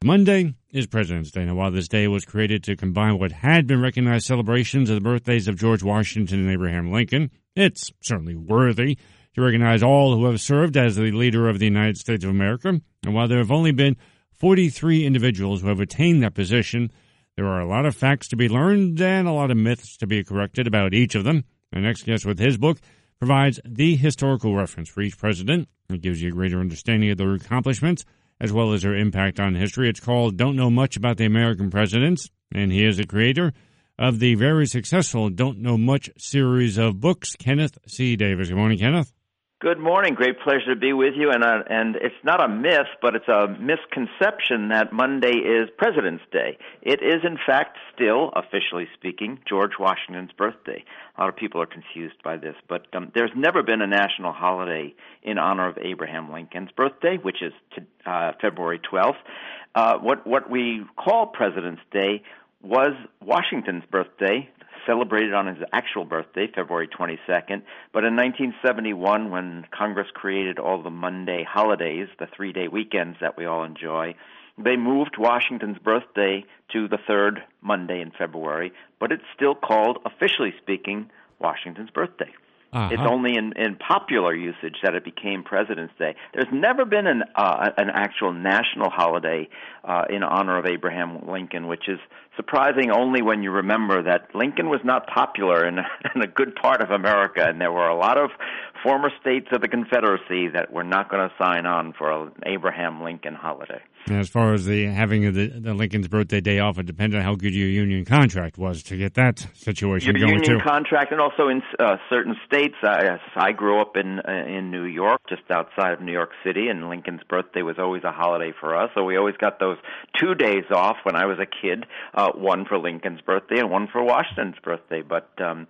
Monday is President's Day. Now, while this day was created to combine what had been recognized celebrations of the birthdays of George Washington and Abraham Lincoln, it's certainly worthy to recognize all who have served as the leader of the United States of America. And while there have only been 43 individuals who have attained that position, there are a lot of facts to be learned and a lot of myths to be corrected about each of them. Our next guest with his book provides the historical reference for each president. It gives you a greater understanding of their accomplishments as well as their impact on history. It's called Don't Know Much About the American Presidents, and he is the creator of the very successful Don't Know Much series of books. Kenneth C. Davis. Good morning, Kenneth. Good morning. Great pleasure to be with you. And it's not a myth, but it's a misconception that Monday is President's Day. It is, in fact, still, officially speaking, George Washington's birthday. A lot of people are confused by this, but there's never been a national holiday in honor of Abraham Lincoln's birthday, which is February 12th. What we call President's Day was Washington's birthday, celebrated on his actual birthday, February 22nd. But in 1971, when Congress created all the Monday holidays, the 3-day weekends that we all enjoy, they moved Washington's birthday to the third Monday in February, but it's still called, officially speaking, Washington's birthday. It's only in popular usage that it became President's Day. There's never been an actual national holiday in honor of Abraham Lincoln, which is surprising only when you remember that Lincoln was not popular in a good part of America, and there were a lot of former states of the Confederacy that were not going to sign on for an Abraham Lincoln holiday. As far as having the Lincoln's birthday day off, it depends on how good your union contract was to get that situation your going, too. Your union contract, and also in certain states. I grew up in New York, just outside of New York City, and Lincoln's birthday was always a holiday for us. So we always got those 2 days off when I was a kid, one for Lincoln's birthday and one for Washington's birthday. But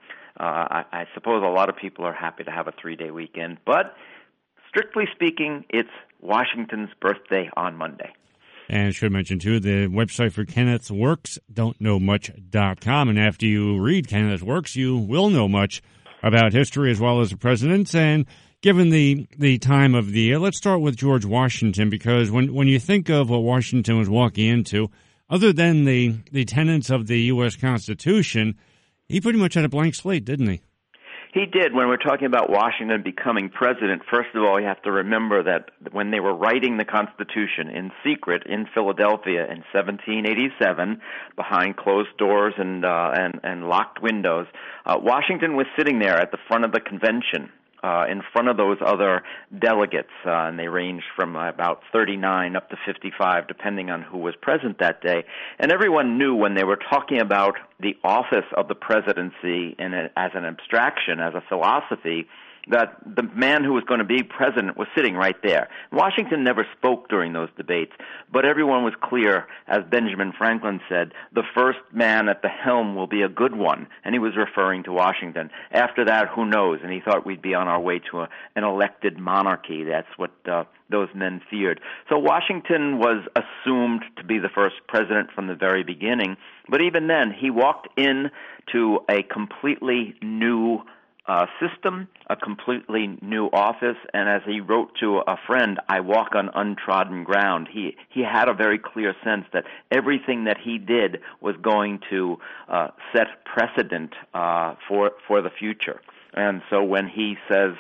I suppose a lot of people are happy to have a 3-day weekend. But strictly speaking, it's Washington's birthday on Monday. And I should mention, too, the website for Kenneth's works, don'tknowmuch.com. And after you read Kenneth's works, you will know much about history as well as the presidents. And given the time of the year, let's start with George Washington, because when you think of what Washington was walking into, other than the tenets of the U.S. Constitution, he pretty much had a blank slate, didn't he? He did. When we're talking about Washington becoming president, first of all, you have to remember that when they were writing the Constitution in secret in Philadelphia in 1787, behind closed doors and locked windows, Washington was sitting there at the front of the convention, in front of those other delegates, and they ranged from about 39 up to 55, depending on who was present that day. And everyone knew when they were talking about the office of the presidency as an abstraction, as a philosophy, that the man who was going to be president was sitting right there. Washington never spoke during those debates, but everyone was clear, as Benjamin Franklin said, the first man at the helm will be a good one, and he was referring to Washington. After that, who knows? And he thought we'd be on our way to an elected monarchy. That's what those men feared. So Washington was assumed to be the first president from the very beginning, but even then, he walked in to a completely new system, a completely new office, and as he wrote to a friend, I walk on untrodden ground. He had a very clear sense that everything that he did was going to set precedent for the future. And so when he says,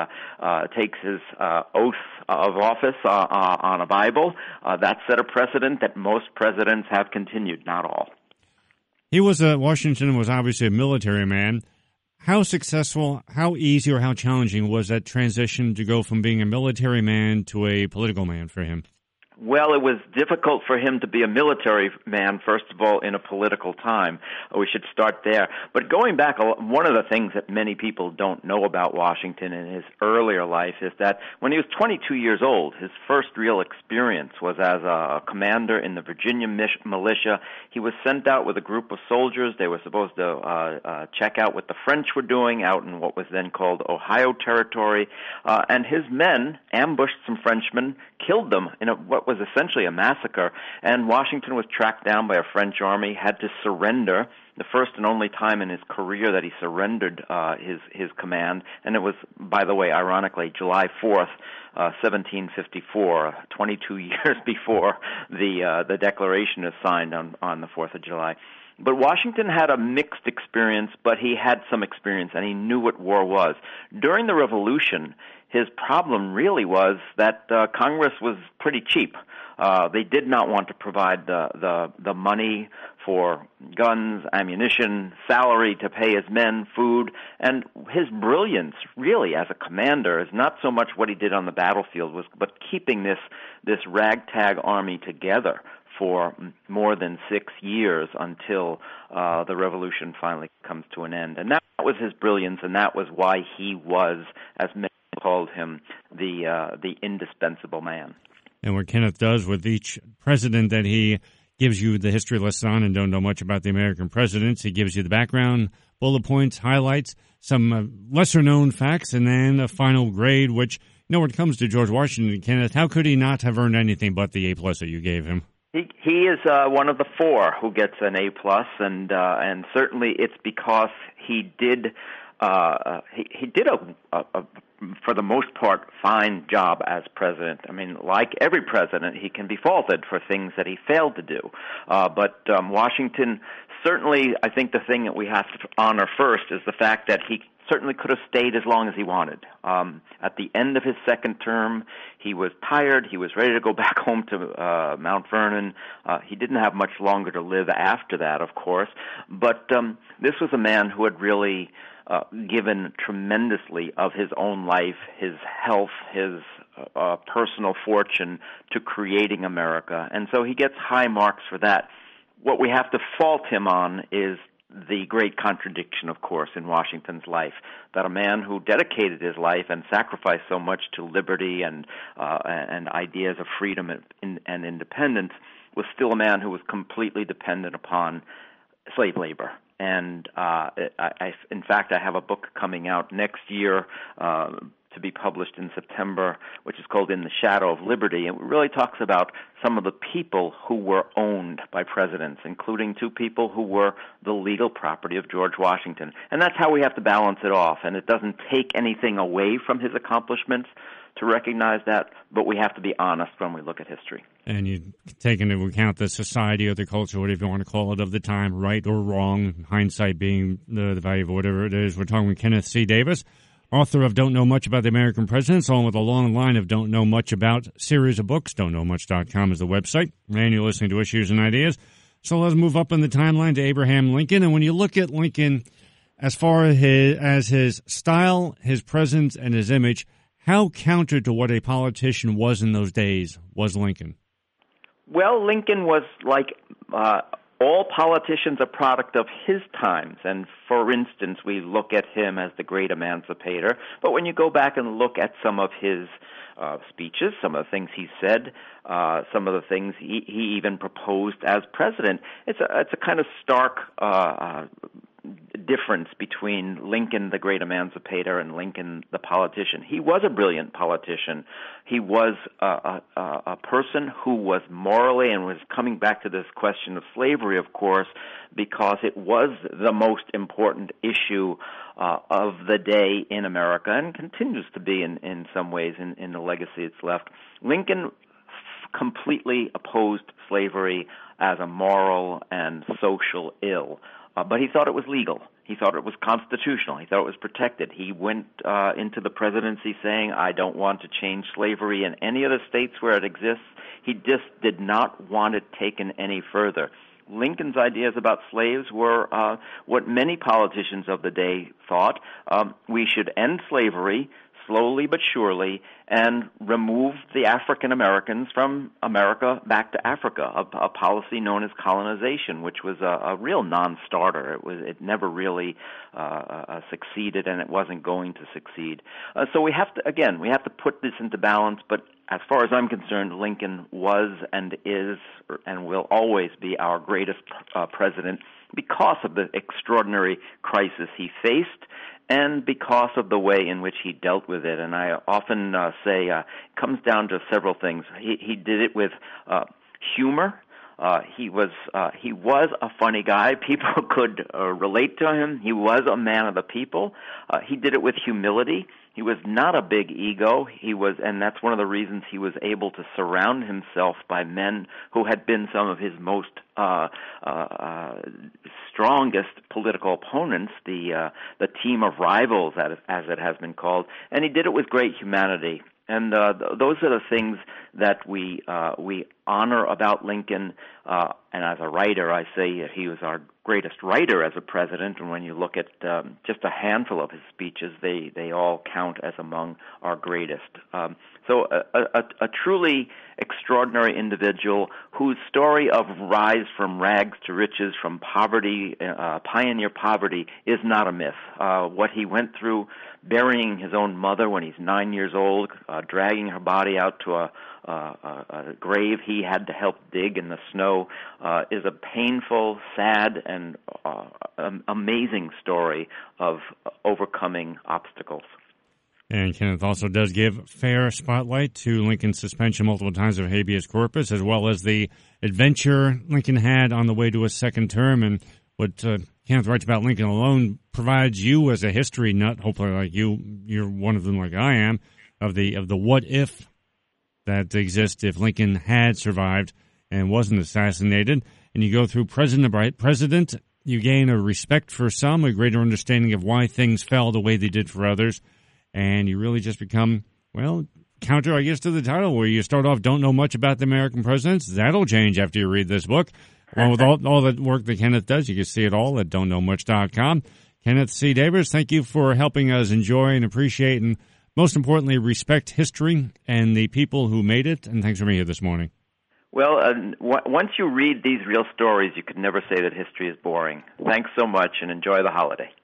takes his oath of office on a Bible, that set a precedent that most presidents have continued, not all. Washington was obviously a military man. How successful, how easy, or how challenging was that transition to go from being a military man to a political man for him? Well, it was difficult for him to be a military man, first of all, in a political time. We should start there. But going back, one of the things that many people don't know about Washington in his earlier life is that when he was 22 years old, his first real experience was as a commander in the Virginia militia. He was sent out with a group of soldiers. They were supposed to check out what the French were doing out in what was then called Ohio Territory. And his men ambushed some Frenchmen, killed them in what was was essentially a massacre, and Washington was tracked down by a French army, had to surrender, the first and only time in his career that he surrendered his command, and it was, by the way, ironically, July 4th, 1754, 22 years before the Declaration is signed on the 4th of July. But Washington had a mixed experience, but he had some experience, and he knew what war was. During the Revolution, his problem really was that Congress was pretty cheap. They did not want to provide the money for guns, ammunition, salary to pay his men, food, and his brilliance really as a commander is not so much what he did on the battlefield, but keeping this ragtag army together for more than 6 years until the revolution finally comes to an end. And that was his brilliance, and that was why he was, as many called him, the indispensable man. And what Kenneth does with each president that he gives you the history lesson on and don't know much about the American presidents, he gives you the background, bullet points, highlights, some lesser-known facts, and then a final grade, which, when it comes to George Washington, Kenneth, how could he not have earned anything but the A+ that you gave him? He is one of the four who gets an A+, and certainly it's because he did he did a for the most part fine job as president. I mean, like every president, he can be faulted for things that he failed to do. But Washington, certainly, I think the thing that we have to honor first is the fact that he certainly could have stayed as long as he wanted. At the end of his second term, he was tired. He was ready to go back home to Mount Vernon. He didn't have much longer to live after that, of course. But this was a man who had really given tremendously of his own life, his health, his personal fortune to creating America. And so he gets high marks for that. What we have to fault him on is the great contradiction, of course, in Washington's life, that a man who dedicated his life and sacrificed so much to liberty and ideas of freedom and independence was still a man who was completely dependent upon slave labor. And in fact, I have a book coming out next year to be published in September, which is called In the Shadow of Liberty, and it really talks about some of the people who were owned by presidents, including two people who were the legal property of George Washington. And that's how we have to balance it off, and it doesn't take anything away from his accomplishments to recognize that, but we have to be honest when we look at history. And you take into account the society or the culture, whatever you want to call it, of the time, right or wrong, hindsight being the value of whatever it is. We're talking with Kenneth C. Davis, author of Don't Know Much About the American Presidents, along with a long line of Don't Know Much About series of books. Don'tKnowMuch.com is the website. And you're listening to Issues and Ideas. So let's move up in the timeline to Abraham Lincoln. And when you look at Lincoln, as far as his style, his presence, and his image, how counter to what a politician was in those days was Lincoln? Well, Lincoln was like all politicians, a product of his times. And for instance, we look at him as the great emancipator. But when you go back and look at some of his speeches, some of the things he said, some of the things he even proposed as president, it's a kind of stark difference between Lincoln, the great emancipator, and Lincoln, the politician. He was a brilliant politician. He was a person who was morally, and was coming back to this question of slavery, of course, because it was the most important issue of the day in America, and continues to be in some ways in the legacy it's left. Lincoln completely opposed slavery as a moral and social ill. But he thought it was legal. He thought it was constitutional. He thought it was protected. He went into the presidency saying, I don't want to change slavery in any of the states where it exists. He just did not want it taken any further. Lincoln's ideas about slaves were what many politicians of the day thought. We should end slavery slowly but surely, and remove the African Americans from America back to Africa, a policy known as colonization, which was a real non-starter. It never really succeeded, and it wasn't going to succeed. So we have to put this into balance, but as far as I'm concerned, Lincoln was and is and will always be our greatest president, because of the extraordinary crisis he faced and because of the way in which he dealt with it. And I often say it comes down to several things. He did it with humor. He was a funny guy. People could relate to him. He was a man of the people. He did it with humility. He was not a big ego. And that's one of the reasons he was able to surround himself by men who had been some of his most strongest political opponents, the team of rivals, as it has been called. And he did it with great humanity. And those are the things that we honor about Lincoln. And as a writer, I say that he was our greatest writer as a president. And when you look at just a handful of his speeches, they all count as among our greatest. So a truly extraordinary individual whose story of rise from rags to riches, from poverty, pioneer poverty, is not a myth. What he went through, burying his own mother when he's 9 years old, dragging her body out to a grave he had to help dig in the snow, is a painful, sad, and amazing story of overcoming obstacles. And Kenneth also does give fair spotlight to Lincoln's suspension multiple times of habeas corpus, as well as the adventure Lincoln had on the way to a second term. And what Kenneth writes about Lincoln alone provides you as a history nut, hopefully like you're one of them like I am, of the what if that exists if Lincoln had survived and wasn't assassinated. And you go through president by president, you gain a respect for some, a greater understanding of why things fell the way they did for others. And you really just become, well, counter, I guess, to the title where you start off, don't know much about the American presidents. That'll change after you read this book. Along with all the work that Kenneth does, you can see it all at don'tknowmuch.com. Kenneth C. Davis, thank you for helping us enjoy and appreciate and, most importantly, respect history and the people who made it. And thanks for being here this morning. Well, once you read these real stories, you could never say that history is boring. Thanks so much, and enjoy the holiday.